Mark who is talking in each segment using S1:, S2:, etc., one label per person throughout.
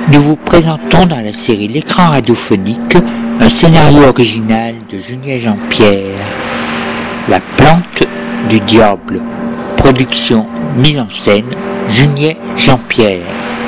S1: Nous vous présentons dans la série L'écran radiophonique un scénario original de Julien Jean-Pierre, La plante du diable. Production, mise en scène, Julien Jean-Pierre.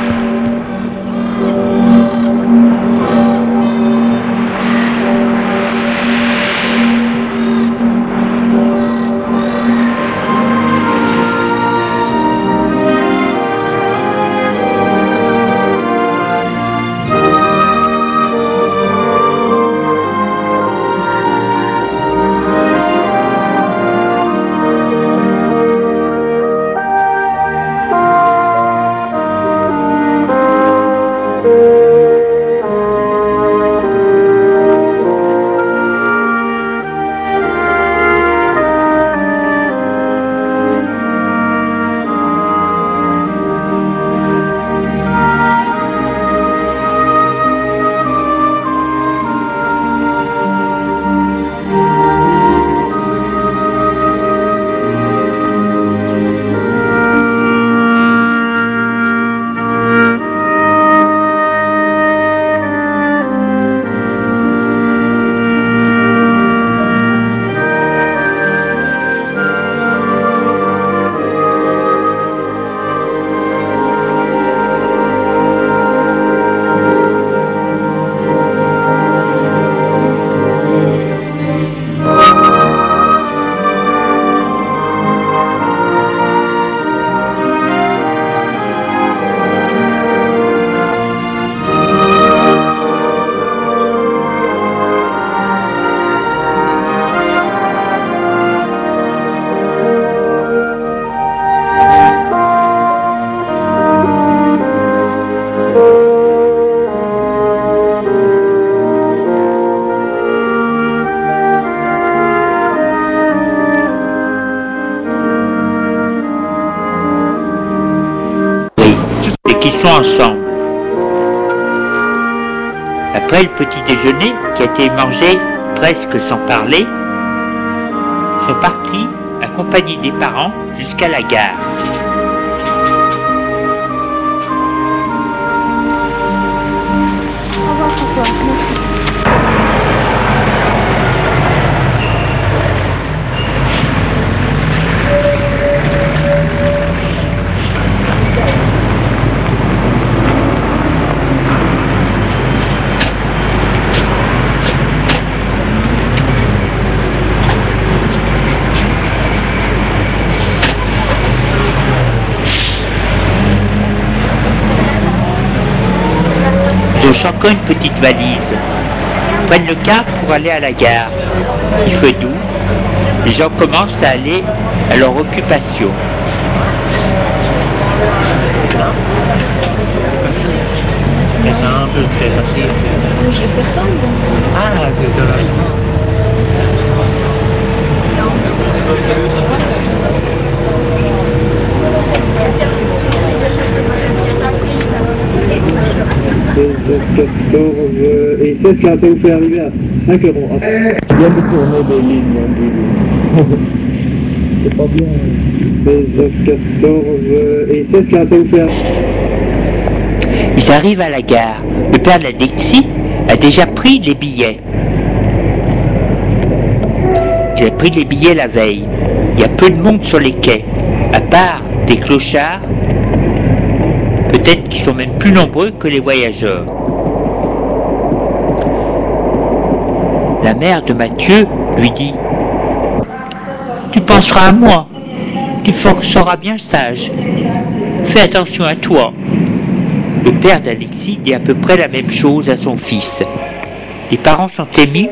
S1: Qui sont ensemble. Après le petit déjeuner, qui a été mangé presque sans parler, ils sont partis accompagnés des parents jusqu'à la gare.
S2: Au revoir François.
S1: Ils ont chacun une petite valise. Ils prennent le car pour aller à la gare. Il fait doux. Les gens commencent à aller à leur occupation.
S3: C'est très simple, très facile.
S2: Je vais faire ça.
S3: Ah, c'est de la
S4: Et 16,45, vous pouvez arriver à 5 euros. Je viens de tourner des lignes. C'est pas bien. 16h14 et 16,45, vous pouvez arriver.
S1: Ils arrivent à la gare. Le père d'Alexis a déjà pris les billets. Il a pris les billets la veille. Il y a peu de monde sur les quais, à part des clochards, peut-être qu'ils sont même plus nombreux que les voyageurs. La mère de Mathieu lui dit « Tu penseras à moi, tu seras bien sage, fais attention à toi. » Le père d'Alexis dit à peu près la même chose à son fils. Les parents sont émus,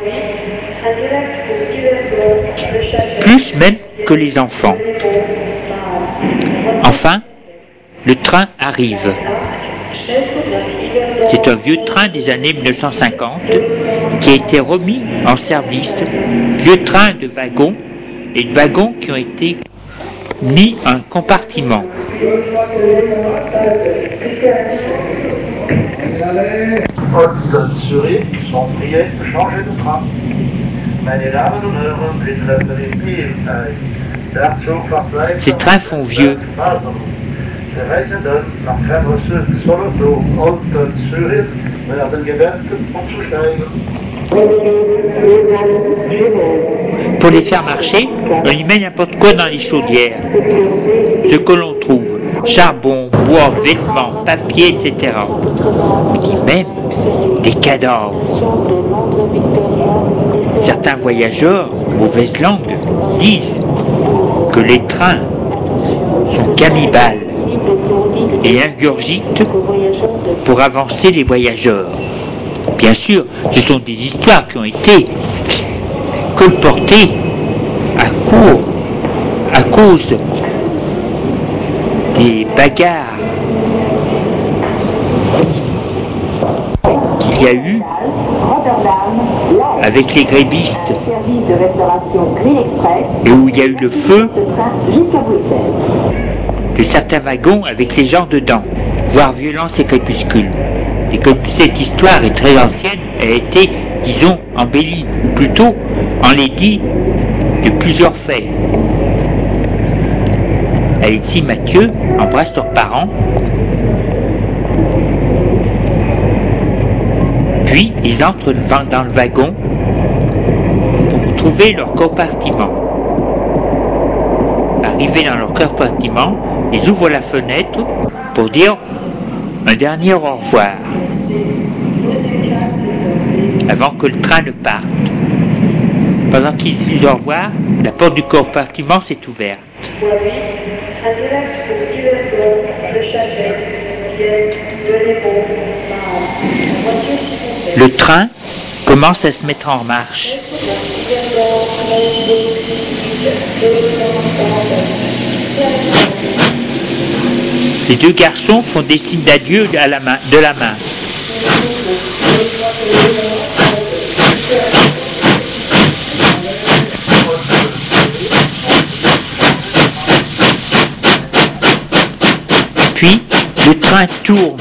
S1: plus même que les enfants. Enfin, le train arrive. C'est un vieux train des années 1950 qui a été remis en service. Vieux train de wagons et de wagons qui ont été mis en compartiment.
S5: Und Zürich sont priés de changer de train. Meine Damen und Herren, wir treffen im Biel.
S1: Ces trains font vieux.
S5: Reisenden nach Fernrüsse Solothurn und Zürich werden gebeten, umzusteigen.
S1: Pour les faire marcher, on y met n'importe quoi dans les chaudières. Ce que l'on trouve, charbon, bois, vêtements, papier, etc. On dit même des cadavres. Certains voyageurs, mauvaise langue, disent que les trains sont cannibales et ingurgitent pour avancer les voyageurs. Bien sûr, ce sont des histoires qui ont été colportées à cause des bagarres qu'il y a eu avec les grévistes et où il y a eu le feu de certains wagons avec les gens dedans, voire violence et crépuscule. Et comme cette histoire est très ancienne, elle a été, disons, embellie, ou plutôt enlaidie de plusieurs faits. Alexis, Mathieu embrassent leurs parents, puis ils entrent dans le wagon pour trouver leur compartiment. Arrivés dans leur compartiment, ils ouvrent la fenêtre pour dire un dernier au revoir avant que le train ne parte. Pendant qu'ils disent au revoir, la porte du compartiment s'est ouverte. Le train commence à se mettre en marche. Les deux garçons font des signes d'adieu de la main. Puis, le train tourne.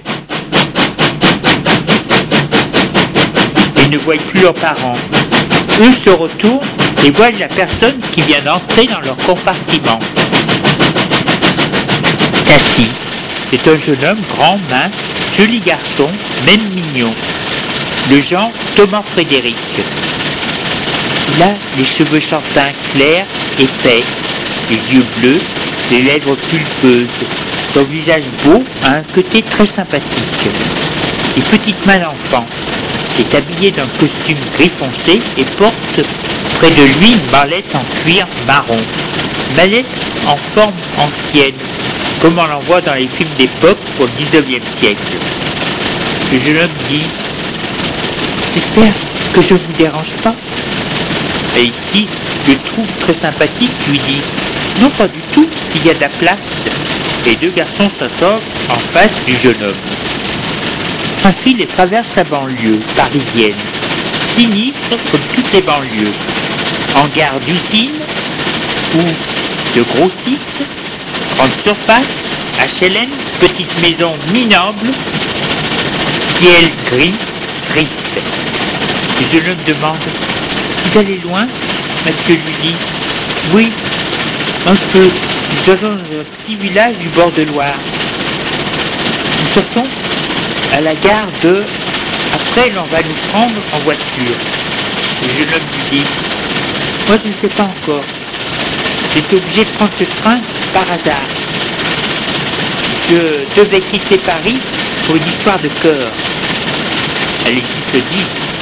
S1: Ils ne voient plus leurs parents. Eux se retournent et voient la personne qui vient d'entrer dans leur compartiment. Cassie, c'est un jeune homme grand, mince, joli garçon, même mignon. Le genre Thomas Frédéric. Il a les cheveux châtains clairs, épais, les yeux bleus, les lèvres pulpeuses. Son visage beau a un côté très sympathique. Les petites mains d'enfant. Il est habillé d'un costume gris foncé et porte près de lui une mallette en cuir marron. Mallette en forme ancienne, comme on en voit dans les films d'époque pour le 19e siècle. Le jeune homme dit « J'espère que je ne vous dérange pas ?» Et ici, je le trouve très sympathique, lui dit « Non, pas du tout, il y a de la place. » Les deux garçons s'assoient en face du jeune homme. Un fil traverse la banlieue parisienne, sinistre comme toutes les banlieues. En gare d'usine ou de grossiste, grande surface, HLM, petite maison minable, ciel gris, triste. Le jeune homme demande « Vous allez loin ?» Mathieu lui dit « Oui, un peu. Nous allons dans un petit village du bord de Loire. Nous sortons à la gare de... Après, l'on va nous prendre en voiture. » Le jeune homme lui dit « Moi, je ne sais pas encore. J'étais obligé de prendre ce train par hasard. Je devais quitter Paris pour une histoire de cœur. » Alexis se dit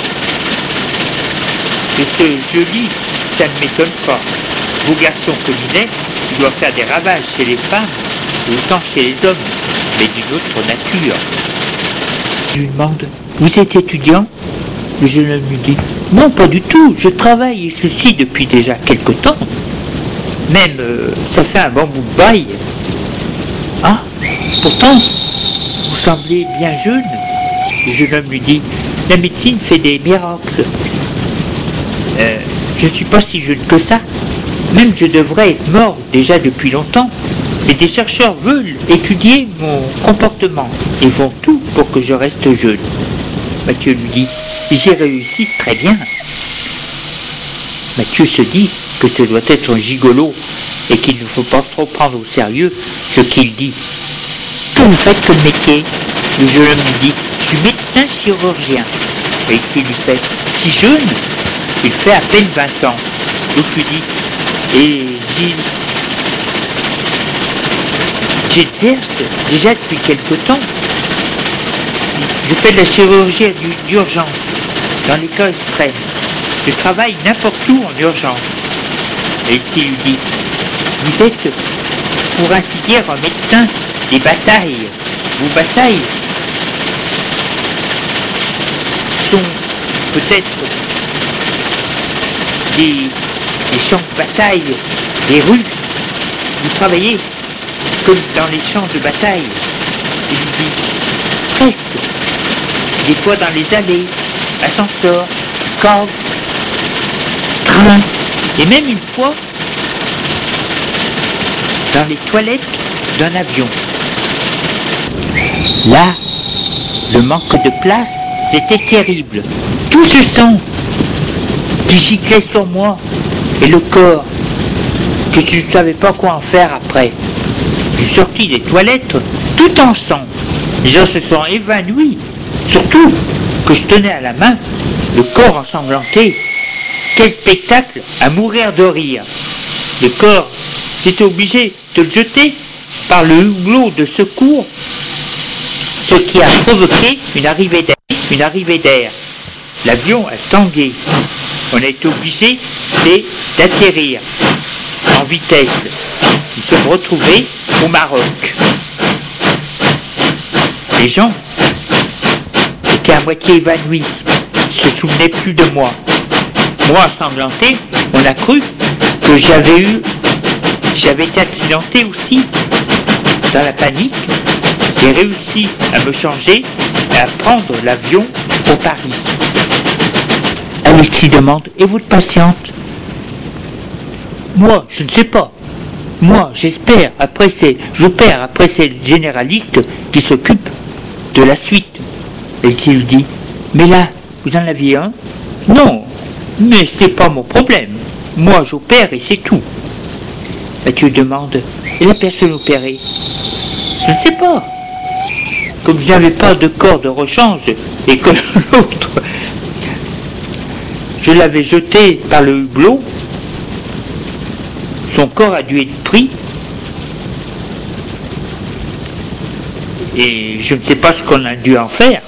S1: « C'est joli, ça ne m'étonne pas. Beau garçon comme il est, il doit faire des ravages chez les femmes, autant chez les hommes, mais d'une autre nature. » Je lui demande « Vous êtes étudiant ?» Le jeune homme lui dit « Non, pas du tout, je travaille et ceci depuis déjà quelque temps. Même, ça fait un bon bout de bail. » « Ah, pourtant, vous semblez bien jeune. » Le jeune homme lui dit « La médecine fait des miracles. Je ne suis pas si jeune que ça. Même je devrais être mort déjà depuis longtemps. Et des chercheurs veulent étudier mon comportement et font tout pour que je reste jeune. » Mathieu lui dit « J'y réussis très bien. » Mathieu se dit que ce doit être un gigolo et qu'il ne faut pas trop prendre au sérieux ce qu'il dit. vous faites comme métier? Le jeune homme lui dit, je suis médecin chirurgien. Alexis lui fait, si jeune? Il fait à peine 20 ans. L'autre lui dit, et j'exerce déjà depuis quelque temps. Je fais de la chirurgie d'urgence, dans les cas extrêmes. Je travaille n'importe où en urgence. Alexis lui dit, vous êtes, pour ainsi dire, un médecin des batailles. Vos batailles sont peut-être des champs de bataille, des rues. Vous travaillez comme dans les champs de bataille. Il lui dit, presque. Des fois dans les allées, ascenseurs, caves, trains, et même une fois dans les toilettes d'un avion. Là, le manque de place, c'était terrible. Tout ce sang qui giclait sur moi et le corps, que je ne savais pas quoi en faire après. Je suis sorti des toilettes tout en sang. Les gens se sont évanouis, surtout que je tenais à la main le corps ensanglanté. Quel spectacle à mourir de rire. Le corps, j'étais obligé de le jeter par le hublot de secours, ce qui a provoqué une arrivée d'air. L'avion a tangué. On a été obligé d'atterrir en vitesse. Nous sommes retrouvés au Maroc. Les gens étaient à moitié évanouis, ne se souvenaient plus de moi. Moi, ensanglanté, on a cru que j'avais été accidenté aussi. Dans la panique, j'ai réussi à me changer et à prendre l'avion pour Paris. Alexis demande, et votre patiente? Moi, je ne sais pas. Moi, j'opère, après c'est le généraliste qui s'occupe de la suite. Alexis lui dit, mais là, vous en aviez un? Non, mais ce n'est pas mon problème. Moi, j'opère et c'est tout. Mathieu demande, et la personne opérée? Je ne sais pas. Comme je n'avais pas de corps de rechange et que l'autre, je l'avais jeté par le hublot, son corps a dû être pris et je ne sais pas ce qu'on a dû en faire.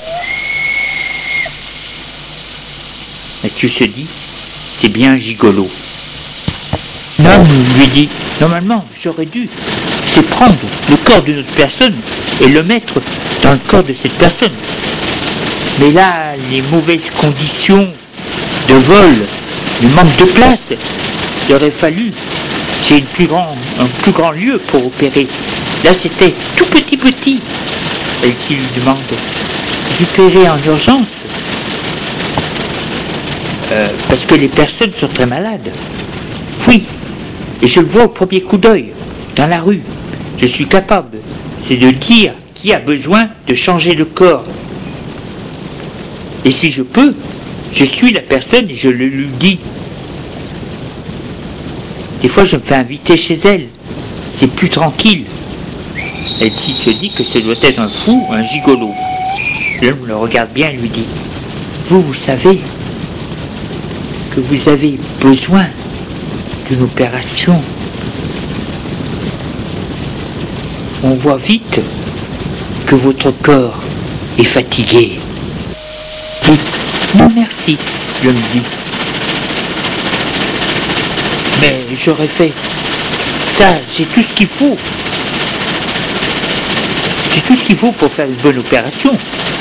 S1: Mathieu se dit, c'est bien gigolo. L'homme lui dit, normalement, j'aurais dû, c'est prendre le corps d'une autre personne et le mettre dans le corps de cette personne. Mais là, les mauvaises conditions de vol, le manque de place, il aurait fallu, j'ai un plus grand lieu pour opérer. Là, c'était tout petit. Et s'il lui demande, vous opérez en urgence parce que les personnes sont très malades. Oui, et je le vois au premier coup d'œil, dans la rue. Je suis capable, c'est de dire qui a besoin de changer de corps. Et si je peux, je suis la personne et je le lui dis. Des fois, je me fais inviter chez elle. C'est plus tranquille. Elle se dit que ce doit être un fou, un gigolo. L'homme le regarde bien et lui dit, vous savez que vous avez besoin d'une opération. On voit vite que votre corps est fatigué. Et, non merci, l'homme dit. Mais j'aurais fait ça, j'ai tout ce qu'il faut. J'ai tout ce qu'il faut pour faire une bonne opération.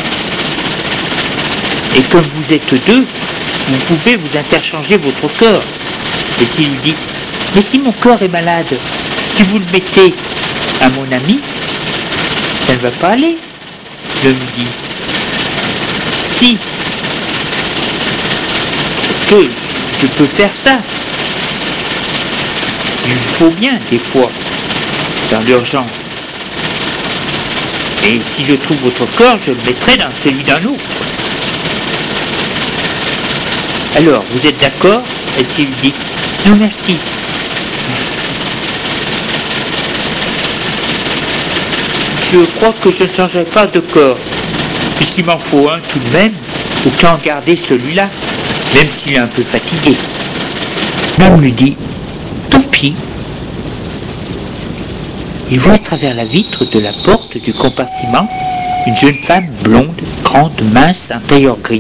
S1: Et comme vous êtes deux, vous pouvez vous interchanger votre corps. Et s'il lui dit, mais si mon corps est malade, si vous le mettez à mon ami, ça ne va pas aller. Je lui dis, si, est-ce que je peux faire ça? Il faut bien, des fois, dans l'urgence. Et si je trouve votre corps, je le mettrai dans celui d'un autre. Alors, vous êtes d'accord? Et s'il dit, non merci. je crois que je ne changerai pas de corps. Puisqu'il m'en faut un tout de même, autant garder celui-là, même s'il est un peu fatigué. L'homme lui dit, tant pis. Il voit à travers la vitre de la porte du compartiment une jeune femme blonde, grande, mince, un tailleur gris.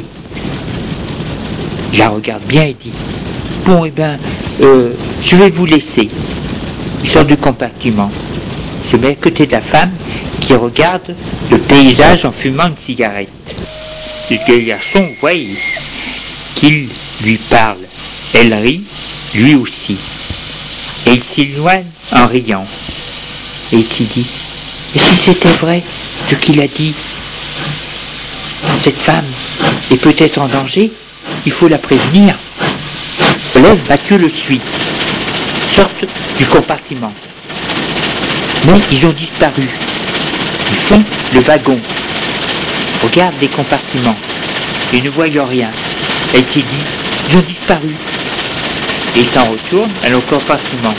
S1: Il la regarde bien et dit, bon, je vais vous laisser. Il sort du compartiment. Il se met à côté de la femme qui regarde le paysage en fumant une cigarette. Le vieil garçon voit qu'il lui parle. Elle rit, lui aussi. Et il s'éloigne en riant. Et il s'y dit, et si c'était vrai ce qu'il a dit, cette femme est peut-être en danger, il faut la prévenir. L'élève Mathieu le suit, sortent du compartiment. Mais ils ont disparu. Ils font le wagon, regardent les compartiments et ne voient rien. Elle s'y dit, ils ont disparu. Et ils s'en retournent à leur compartiment.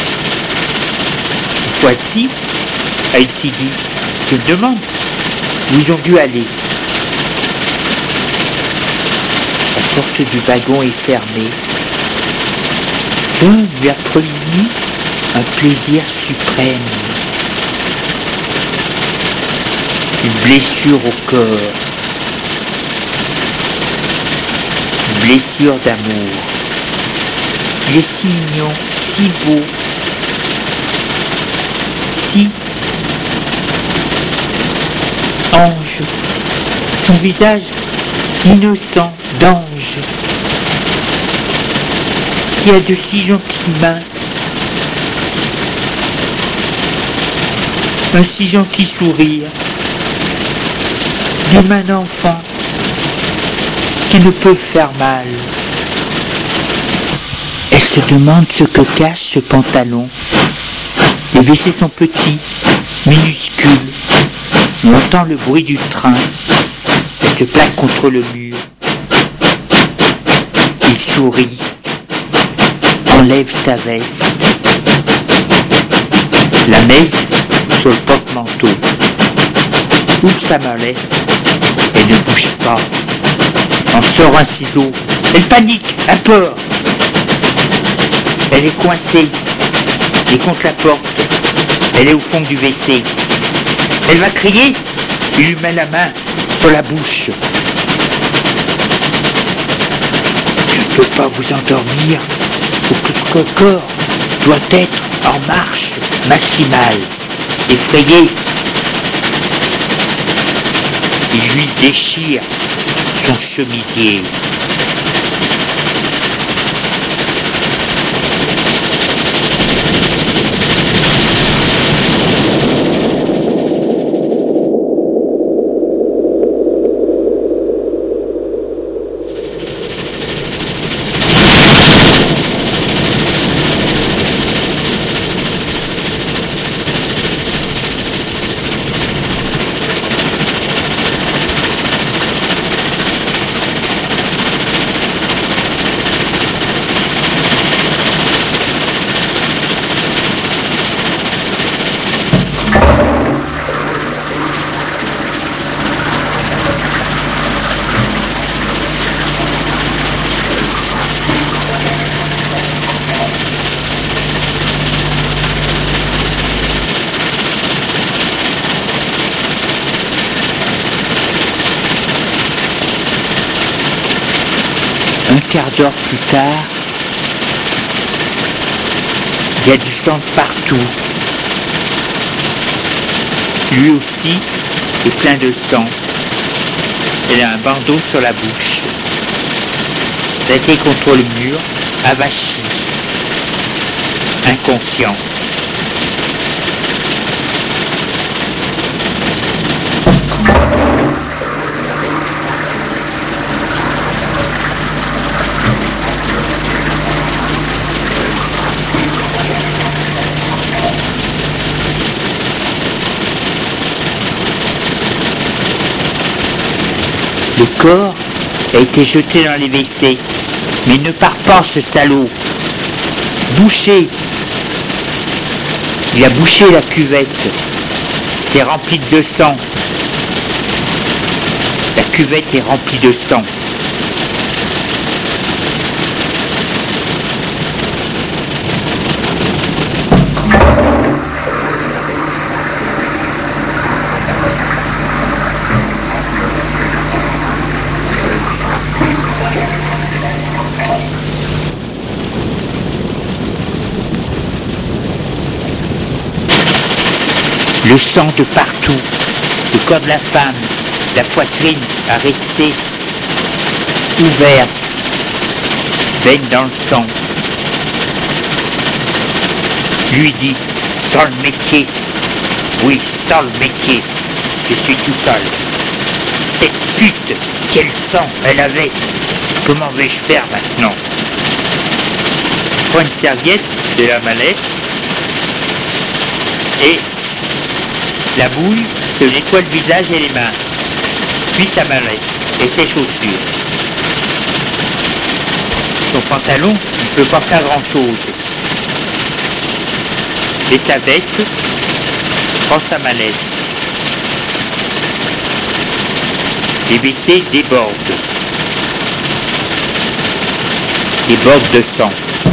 S1: Une fois ici, elle s'y dit, je me demande où ils ont dû aller. La porte du wagon est fermée. L'un lui a promis un plaisir suprême. Une blessure au corps. Une blessure d'amour. Il est si mignon, si beau, si ange. Son visage innocent d'ange, qui a de si gentilles mains, un si gentil sourire, des mains d'enfant qui ne peuvent faire mal. Elle se demande ce que cache ce pantalon. Les WC sont petits, minuscules. On entend le bruit du train. Elle se plaque contre le mur. Il sourit, enlève sa veste, la met sur le porte-manteau, ouvre sa mallette et ne bouge pas. En sort un ciseau. Elle panique, a peur. Elle est coincée, et contre la porte. Elle est au fond du WC. Elle va crier. Il lui met la main sur la bouche. Je ne peux pas vous endormir. Votre corps doit être en marche maximale. Effrayé, il lui déchire son chemisier. Un quart d'heure plus tard, il y a du sang partout. Lui aussi est plein de sang. Elle a un bandeau sur la bouche. La tête contre le mur, avachie, inconscient. Le corps a été jeté dans les WC, mais il ne part pas, ce salaud. Bouché. Il a bouché la cuvette. C'est rempli de sang. La cuvette est remplie de sang. Le sang de partout, le corps de la femme, la poitrine a resté ouverte, baigne dans le sang. Lui dit, sans le métier, oui, sans le métier, je suis tout seul. Cette pute, quel sang elle avait, comment vais-je faire maintenant? Je prends une serviette de la mallette et la bouille se nettoie le visage et les mains, puis sa mallette et ses chaussures. Son pantalon ne peut pas faire grand-chose. Et sa veste prend sa mallette. Les WC débordent de sang.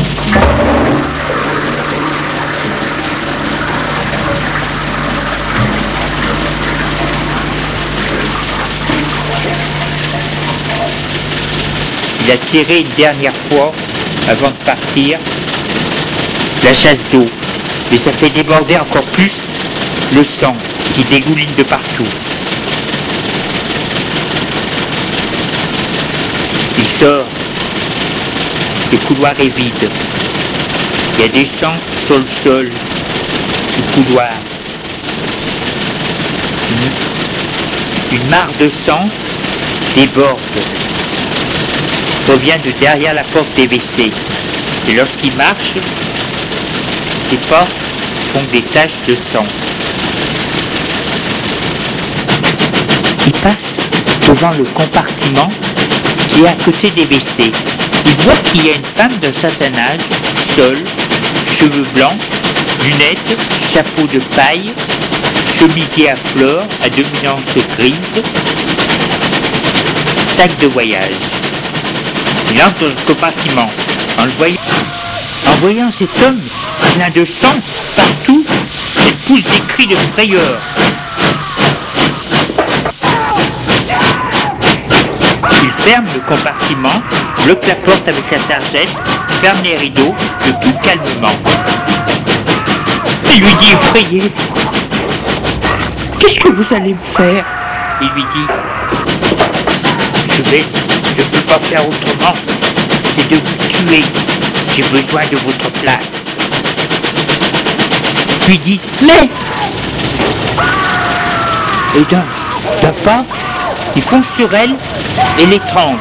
S1: Il a tiré une dernière fois, avant de partir, la chasse d'eau. Et ça fait déborder encore plus le sang qui dégouline de partout. Il sort. Le couloir est vide. Il y a des sangs sur le sol du couloir. Une mare de sang déborde. Revient de derrière la porte des WC. Et lorsqu'il marche, ses pas font des taches de sang. Il passe devant le compartiment qui est à côté des WC. Il voit qu'il y a une femme d'un certain âge, seule, cheveux blancs, lunettes, chapeau de paille, chemisier à fleurs à dominante grise, sac de voyage. Il entre dans le compartiment. En voyant cet homme plein de sang partout, elle pousse des cris de frayeur. Il ferme le compartiment, bloque la porte avec la targette, ferme les rideaux, le tout calmement. Il lui dit effrayé, « Qu'est-ce que vous allez me faire ?» Il lui dit, « Je ne peux pas faire autrement, c'est de vous tuer, j'ai besoin de votre place. » Lui dit, « Mais !» Et d'un pas, il fonce sur elle et l'étrangle.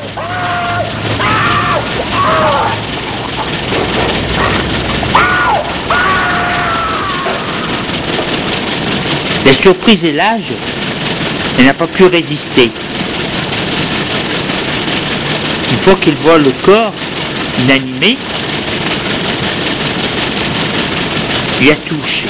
S1: La surprise et l'âge, elle n'a pas pu résister. Une fois qu'il voit le corps inanimé, il la touche.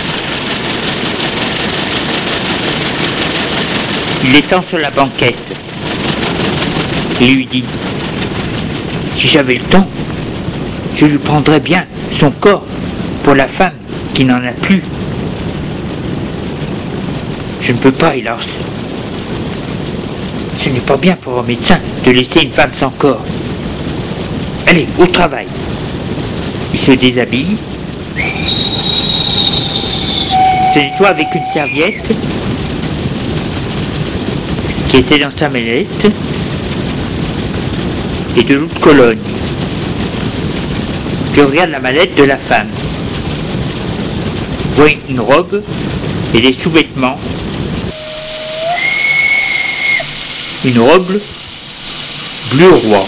S1: Il l'étend sur la banquette et lui dit, « Si j'avais le temps, je lui prendrais bien son corps pour la femme qui n'en a plus. Je ne peux pas, hélas. Ce n'est pas bien pour un médecin de laisser une femme sans corps. Allez, au travail. » Il se déshabille, se nettoie avec une serviette qui était dans sa mallette et de l'eau de Cologne. Puis regarde la mallette de la femme. Voit une robe et des sous-vêtements. Une robe bleu roi.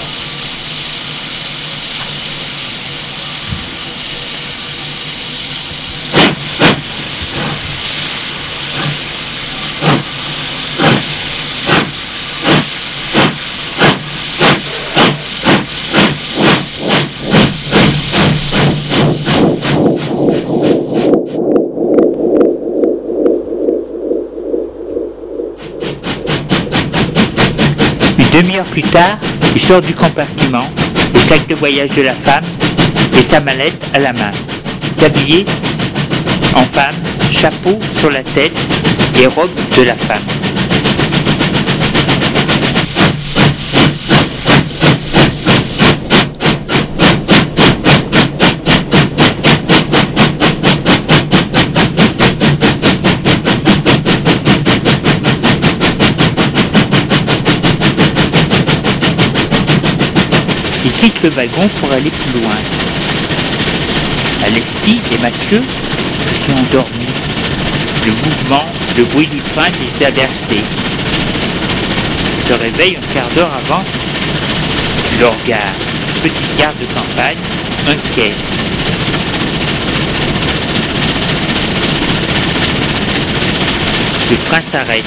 S1: demi-heure plus tard, il sort du compartiment, le sac de voyage de la femme et sa mallette à la main. Habillé en femme, chapeau sur la tête et robe de la femme. Il quitte le wagon pour aller plus loin. Alexis et Mathieu se sont endormis. Le bruit du train les a bercés. Ils se réveillent un quart d'heure avant leur gare, petite gare de campagne, inquiets. Le train s'arrête.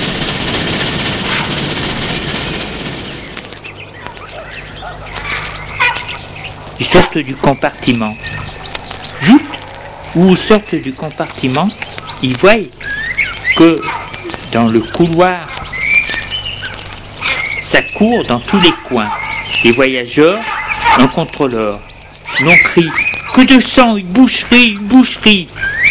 S1: Ils sortent du compartiment. Juste où ils sortent du compartiment, ils voient que dans le couloir, ça court dans tous les coins. Les voyageurs, un contrôleur, l'on crie « Que de sang, une boucherie, une boucherie !»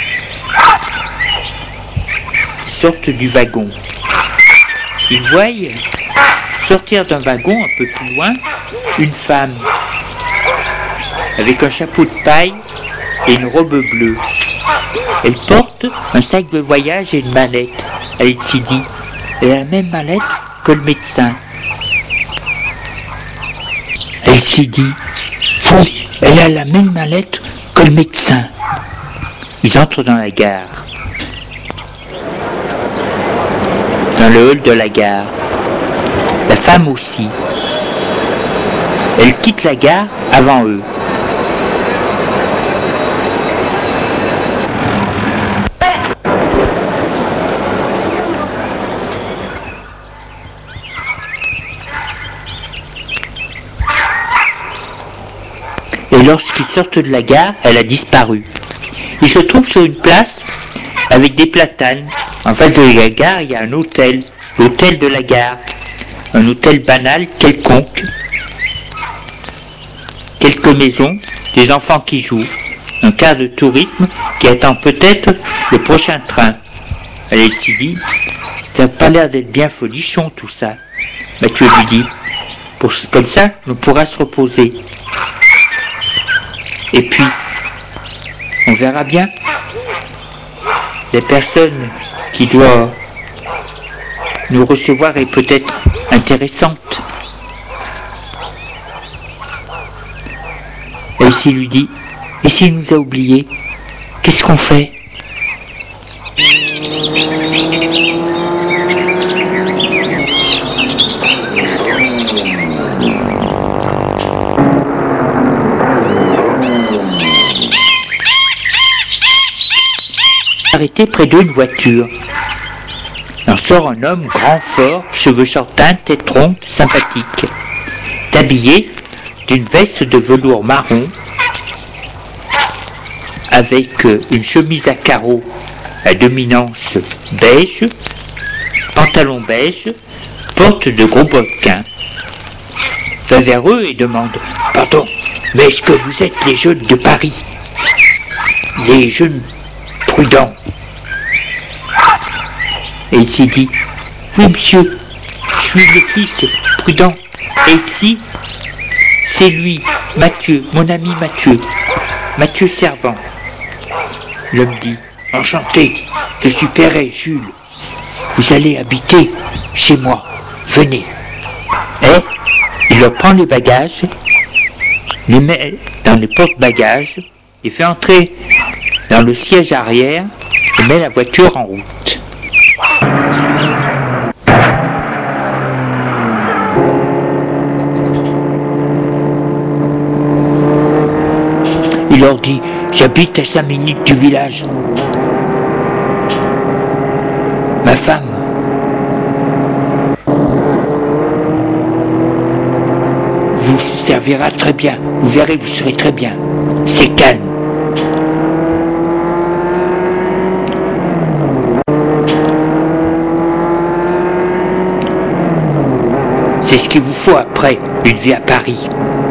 S1: Ils sortent du wagon. Ils voient sortir d'un wagon un peu plus loin une femme avec un chapeau de paille et une robe bleue. Elle porte un sac de voyage et une mallette. Elle s'y dit, elle a la même mallette que le médecin. Elle s'y dit, elle a la même mallette que le médecin. Ils entrent dans la gare. Dans le hall de la gare. La femme aussi. Elle quitte la gare avant eux. Et lorsqu'ils sortent de la gare, elle a disparu. Ils se trouvent sur une place avec des platanes. En face de la gare, il y a un hôtel, l'hôtel de la gare. Un hôtel banal quelconque. Quelques maisons, des enfants qui jouent. Un car de tourisme qui attend peut-être le prochain train. Elle s'y dit, ça n'a pas l'air d'être bien folichon tout ça. Mathieu lui dit, comme ça, on pourra se reposer. Et puis, on verra bien. La personne qui doit nous recevoir est peut-être intéressante. Elsie lui dit, et s'il nous a oubliés, qu'est-ce qu'on fait ? Arrêté près d'une voiture. En sort un homme grand, fort, cheveux châtains, tête ronde, sympathique, habillé d'une veste de velours marron, avec une chemise à carreaux à dominance beige, pantalon beige, porte de gros bottins. Va vers eux et demande « Pardon, mais est-ce que vous êtes les jeunes de Paris? Les jeunes prudents ?» Et il s'y dit « Oui, monsieur, je suis le fils prudent. Et ici, c'est lui, Mathieu, mon ami Mathieu, Mathieu Servant. » L'homme dit « Enchanté, je suis Perret, Jules. Vous allez habiter chez moi. Venez. » Et il leur prend les bagages, les met dans les porte-bagages, les fait entrer dans le siège arrière et met la voiture en route. Il leur dit « J'habite à 5 minutes du village. Ma femme vous servira très bien. Vous verrez, vous serez très bien. C'est calme. » C'est ce qu'il vous faut après une vie à Paris.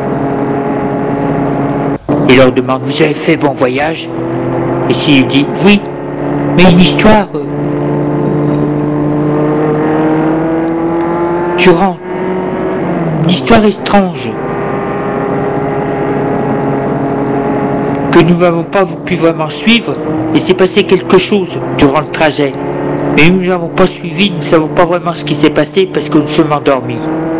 S1: Il leur demande, vous avez fait bon voyage? Et s'il dit, oui, mais une histoire durant, une histoire étrange que nous n'avons pas pu vraiment suivre, et s'est passé quelque chose durant le trajet. Mais nous n'avons pas suivi, nous ne savons pas vraiment ce qui s'est passé parce que nous sommes endormis.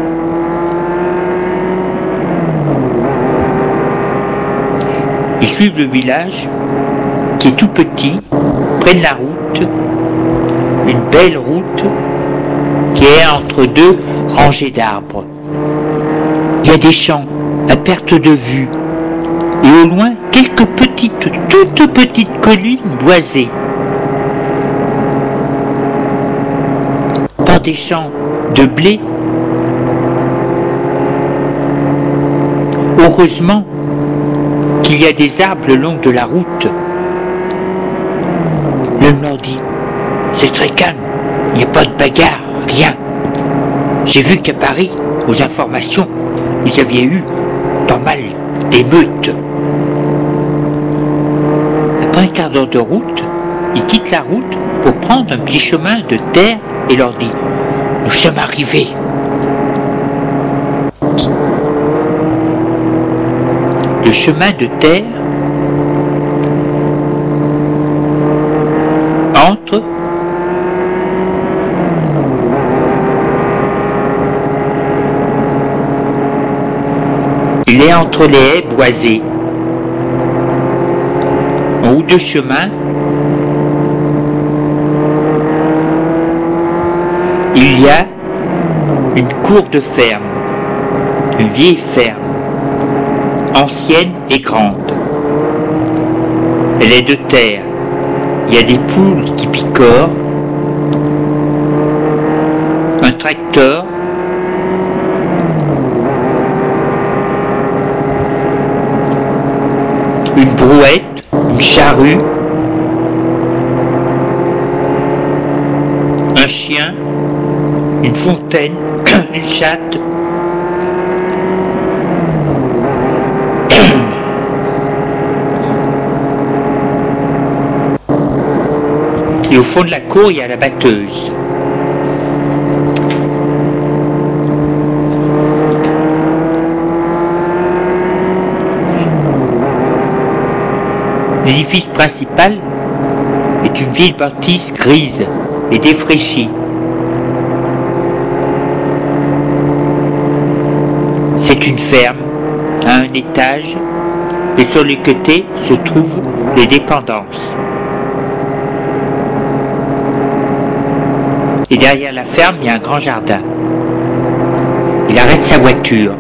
S1: Ils suivent le village qui est tout petit, prennent la route, une belle route qui est entre deux rangées d'arbres. Il y a des champs à perte de vue et au loin quelques toutes petites collines boisées par des champs de blé. Heureusement qu'il y a des arbres le long de la route. L'homme leur dit, c'est très calme, il n'y a pas de bagarre, rien. J'ai vu qu'à Paris, aux informations, vous aviez eu pas mal d'émeutes. Après un quart d'heure de route, il quitte la route pour prendre un petit chemin de terre et leur dit, nous sommes arrivés. Le chemin de terre entre il est entre les haies boisées. En haut de chemin, il y a une cour de ferme, une vieille ferme, ancienne et grande. Elle est de terre. Il y a des poules qui picorent, un tracteur, une brouette, une charrue, un chien, une fontaine, une chatte, et au fond de la cour, il y a la batteuse. L'édifice principal est une vieille bâtisse grise et défraîchie. C'est une ferme à un étage et sur les côtés se trouvent les dépendances. Et derrière la ferme, il y a un grand jardin. Il arrête sa voiture.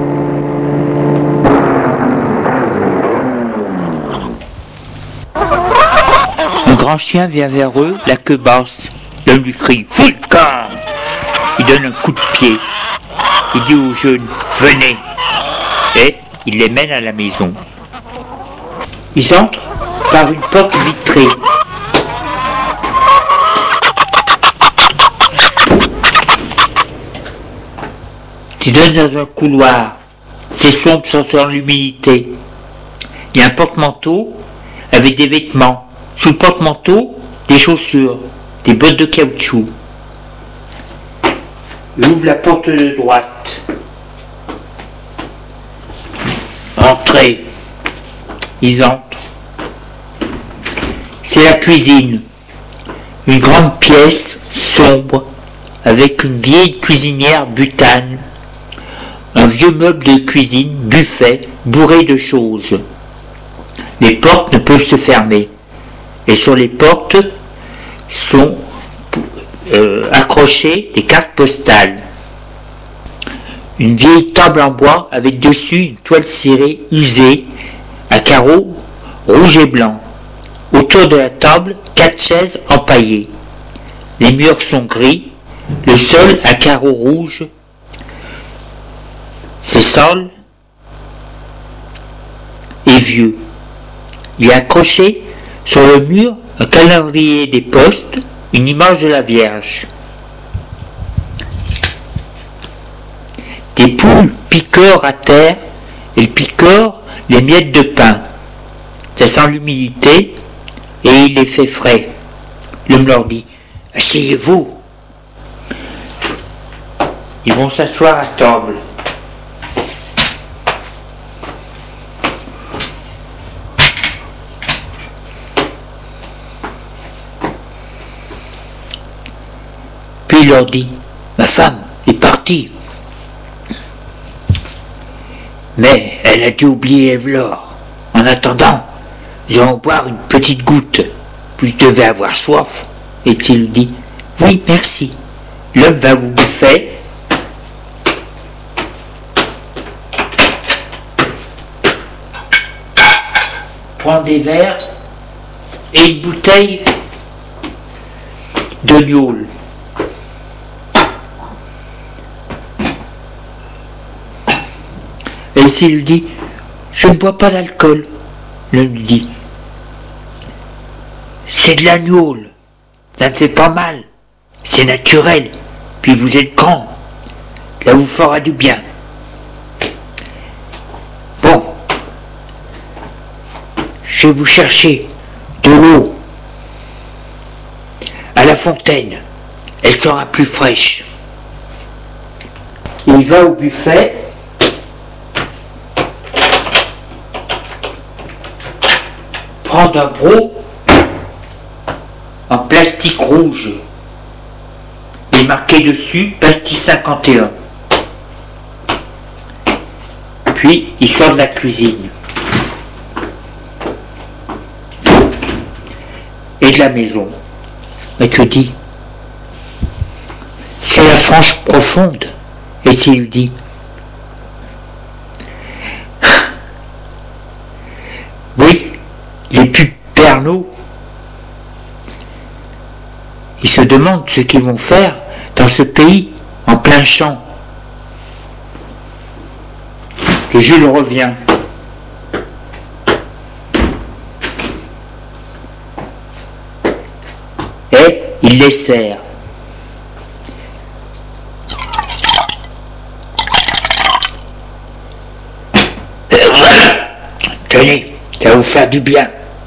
S1: Un grand chien vient vers eux, la queue basse. L'homme lui crie « Fous le camp !» Il donne un coup de pied. Il dit aux jeunes « Venez !» Et il les mène à la maison. Ils entrent par une porte vitrée. Qui donne dans un couloir. C'est sombre sans luminosité. Il y a un porte-manteau avec des vêtements. Sous le porte-manteau, des chaussures, des bottes de caoutchouc. Il ouvre la porte de droite. Entrez. Ils entrent. C'est la cuisine. Une grande pièce sombre avec une vieille cuisinière butane. Un vieux meuble de cuisine, buffet, bourré de choses. Les portes ne peuvent se fermer. Et sur les portes sont accrochées des cartes postales. Une vieille table en bois avec dessus une toile cirée usée à carreaux rouge et blanc. Autour de la table, 4 chaises empaillées. Les murs sont gris, le sol à carreaux rouges. C'est sale et vieux. Il est accroché sur le mur un calendrier des postes, une image de la Vierge. des poules picorent à terre, elles picorent les miettes de pain. Ça sent l'humidité et il les fait frais. L'homme leur dit, asseyez-vous. Ils vont s'asseoir à table. Puis il leur dit, ma femme est partie. Mais elle a dû oublier Evlore. En attendant, nous allons boire une petite goutte. Vous devez avoir soif. Et il dit, oui, merci. L'homme va vous bouffer. Prend des verres et une bouteille de gnôle. Et s'il lui dit, je ne bois pas d'alcool, l'homme lui dit, c'est de la gnôle, ça ne fait pas mal, c'est naturel, puis vous êtes grand, ça vous fera du bien. Bon, je vais vous chercher de l'eau à la fontaine, elle sera plus fraîche. Il va au buffet. Prendre un broc en plastique rouge et marqué dessus pastis 51. Puis il sort de la cuisine et de la maison. Et tu dis, c'est la France profonde. Et s'il lui dit, oui, les pubs Pernod, ils se demandent ce qu'ils vont faire dans ce pays en plein champ. Et Jules revient. Et il les sert. Tenez, ça va vous faire du bien.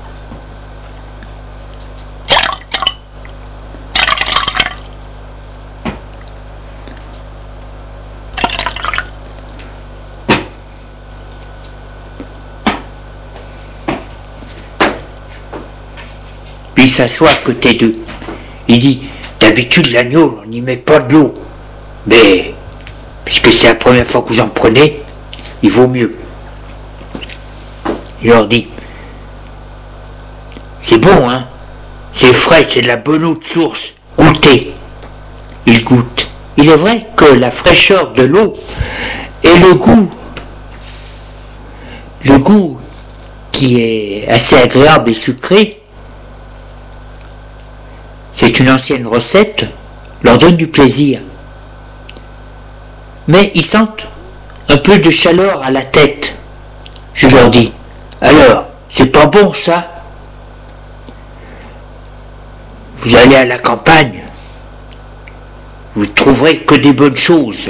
S1: Puis il s'assoit à côté d'eux. Il dit, d'habitude l'agneau, on n'y met pas de l'eau. Mais, puisque c'est la première fois que vous en prenez, il vaut mieux. Il leur dit, c'est bon, hein, c'est frais, c'est de la bonne eau de source, goûtez. Il goûte. Il est vrai que la fraîcheur de l'eau et le goût qui est assez agréable et sucré, c'est une ancienne recette, leur donne du plaisir. Mais ils sentent un peu de chaleur à la tête. Je leur dis, alors, c'est pas bon ça? Vous allez à la campagne, vous trouverez que des bonnes choses.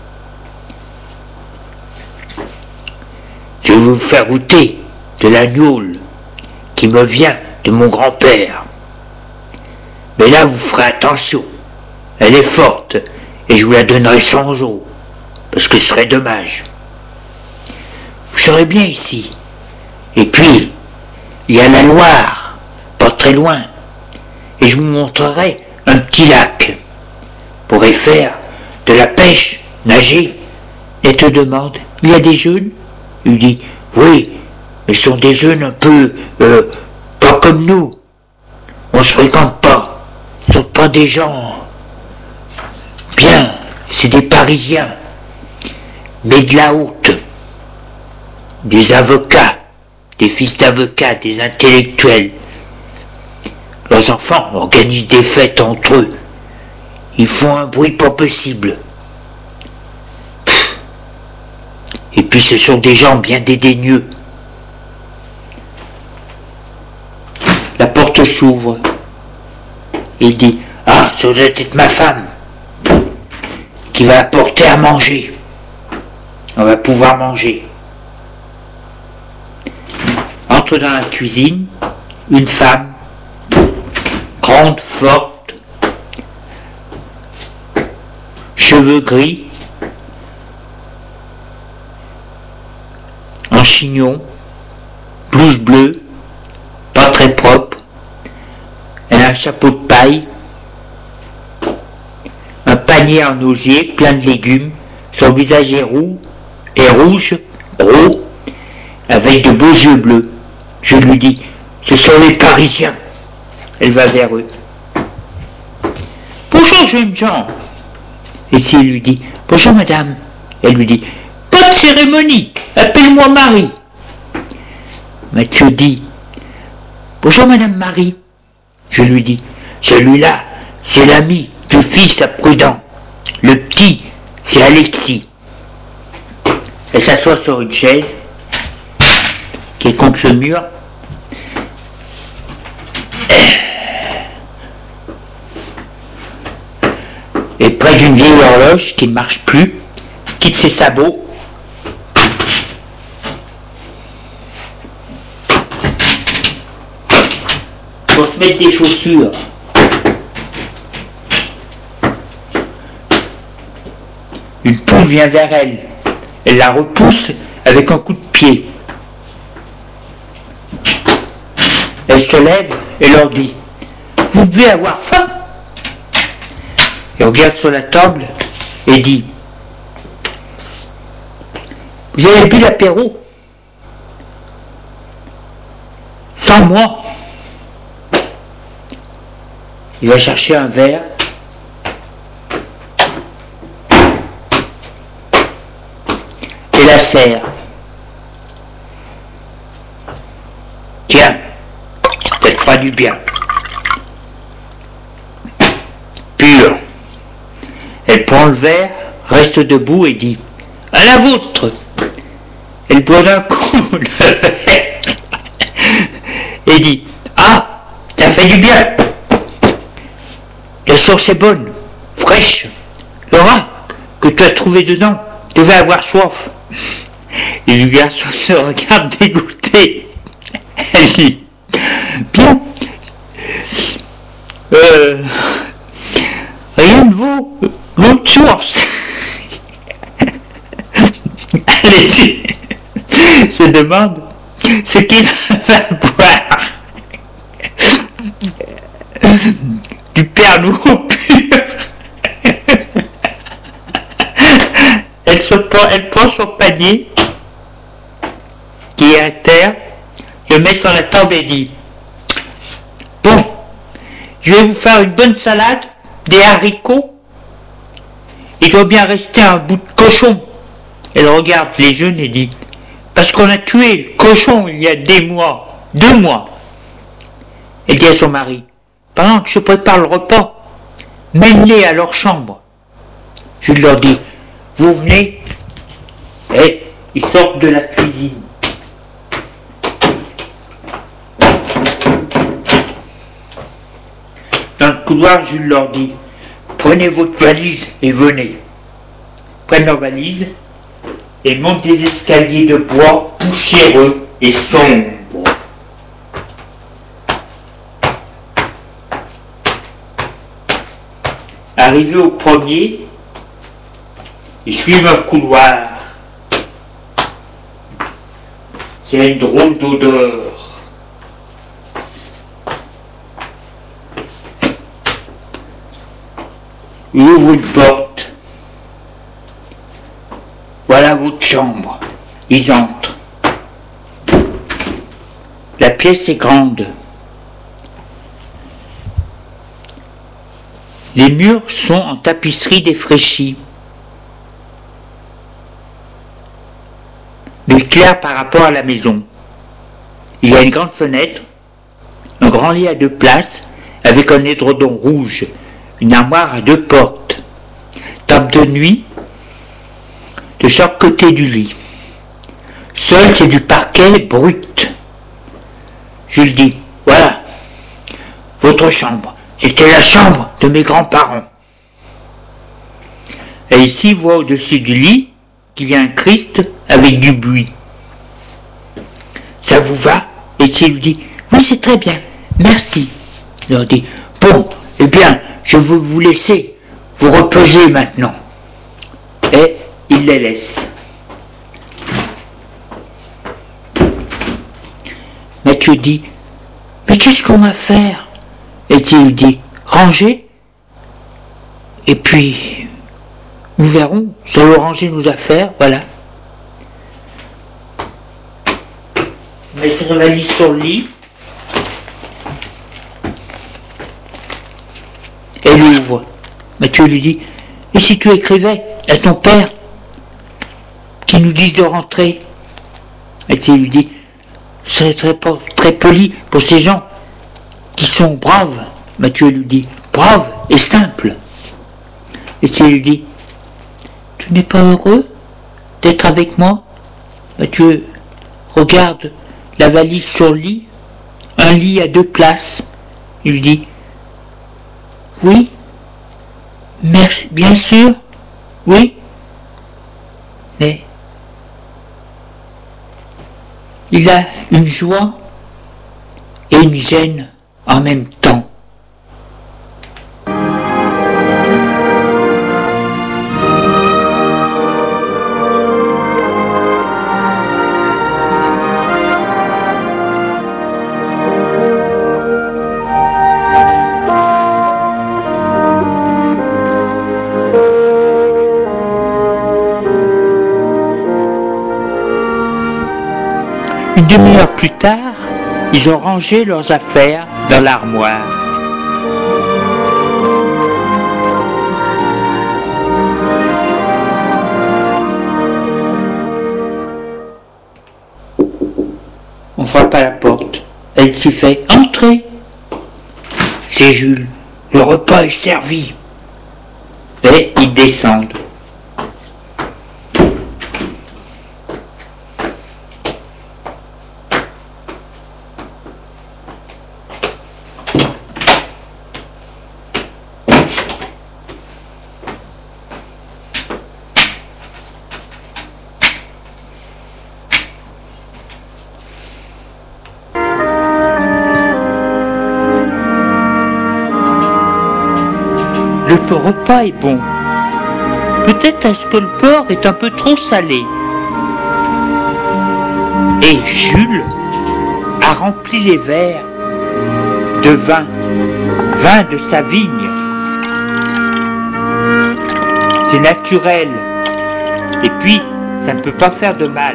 S1: Je vais vous faire goûter de la gnôle qui me vient de mon grand-père. Mais là, vous ferez attention, elle est forte et je vous la donnerai sans eau, parce que ce serait dommage. Vous serez bien ici. Et puis, il y a la Loire, pas très loin, et je vous montrerai un petit lac. Vous pourrez faire de la pêche, nager. Elle te demande, il y a des jeunes? Il dit, oui, mais ce sont des jeunes un peu, pas comme nous. On se fréquente pas. Ce ne sont pas des gens bien, c'est des Parisiens, mais de la haute, des avocats, des fils d'avocats, des intellectuels. Leurs enfants organisent des fêtes entre eux. Ils font un bruit pas possible. Et puis ce sont des gens bien dédaigneux. La porte s'ouvre. Il dit, ah, ça doit être ma femme qui va apporter à manger. On va pouvoir manger. Entre dans la cuisine, une femme, grande, forte, cheveux gris, en chignon, blouse bleue, pas très propre, elle a un chapeau de paille, un panier en osier plein de légumes, son visage est rouge, gros, avec de beaux yeux bleus. Je lui dis, ce sont les Parisiens. Elle va vers eux. Bonjour jeune gens. Et si elle lui dit, bonjour madame. Elle lui dit, pas de cérémonie, appelle-moi Marie. Mathieu dit, bonjour madame Marie. Je lui dis, celui-là, c'est l'ami du fils à Prudent. Le petit, c'est Alexis. Elle s'assoit sur une chaise qui est contre le mur. Et près d'une vieille horloge qui ne marche plus, quitte ses sabots. Pour se mettre des chaussures. Une poule vient vers elle. Elle la repousse avec un coup de pied. Elle se lève et leur dit, vous devez avoir faim. Et regarde sur la table et dit, vous avez bu l'apéro? Sans moi. Il va chercher un verre. Et la serre. Tiens, ça te fera du bien. Pur. Elle prend le verre, reste debout et dit, à la vôtre. Elle boit d'un coup le verre et dit, ah, ça fait du bien. La sauce est bonne, fraîche. Laura, que tu as trouvé dedans, devait avoir soif. Et le garçon se regarde dégoûté. Elle dit, bien, rien ne vaut l'eau de source. Allez, se demande ce qu'il va boire. Du Pernod pur. Elle prend son panier qui est à terre, le met sur la table et dit, bon, je vais vous faire une bonne salade, des haricots, il doit bien rester un bout de cochon. Elle regarde les jeunes et dit, parce qu'on a tué le cochon il y a 2 mois. Elle dit à son mari, pendant que je prépare le repas, mène-les à leur chambre. Je leur dis, vous venez? Et ils sortent de la cuisine. Dans le couloir, Jules leur dit, prenez votre valise et venez. Prennent leur valise et montent des escaliers de bois poussiéreux et sombres. Arrivés au premier, ils suivent un couloir. Il y a une drôle d'odeur. Il ouvre une porte. Voilà votre chambre. Ils entrent. La pièce est grande. Les murs sont en tapisserie défraîchie. Mais clair par rapport à la maison. Il y a une grande fenêtre, un grand lit à 2 places, avec un édredon rouge, une armoire à 2 portes, table de nuit de chaque côté du lit. Seul, c'est du parquet brut. Je lui dis, voilà, votre chambre. C'était la chambre de mes grands-parents. Et ici, voit au-dessus du lit qu'il y a un Christ avec du buis. Ça vous va? Étienne lui dit, oui, c'est très bien, merci. Il leur dit, bon, eh bien, je vais vous laisser vous reposer maintenant. Et il les laisse. Mathieu dit, mais qu'est-ce qu'on va faire? Étienne lui dit, ranger, et puis nous verrons, nous allons ranger nos affaires, voilà. On met son valise sur le lit. Elle ouvre. Mathieu lui dit, et si tu écrivais à ton père qui nous dise de rentrer? Mathieu lui dit, ce serait très poli pour ces gens qui sont braves. Mathieu lui dit, braves et simples. Mathieu lui dit, tu n'es pas heureux d'être avec moi? Mathieu regarde la valise sur le lit, un lit à 2 places. Il lui dit, oui, merci, bien sûr, oui, mais il a une joie et une gêne en même temps. Une demi-heure plus tard, ils ont rangé leurs affaires dans l'armoire. On frappe à la porte. Elle s'y fait « Entrez !» C'est Jules. Le repas est servi. Et ils descendent. Le repas est bon. Peut-être est-ce que le porc est un peu trop salé. Et Jules a rempli les verres de vin de sa vigne. C'est naturel. Et puis, ça ne peut pas faire de mal.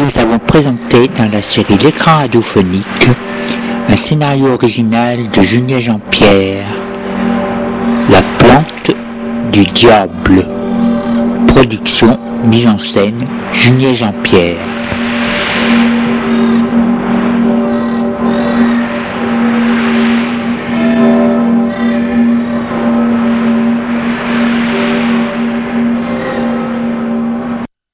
S1: vous avons présenté dans la série L'écran radiophonique un scénario original de Julien Jean-Pierre, La plante du diable. Production, mise en scène, Julien Jean-Pierre.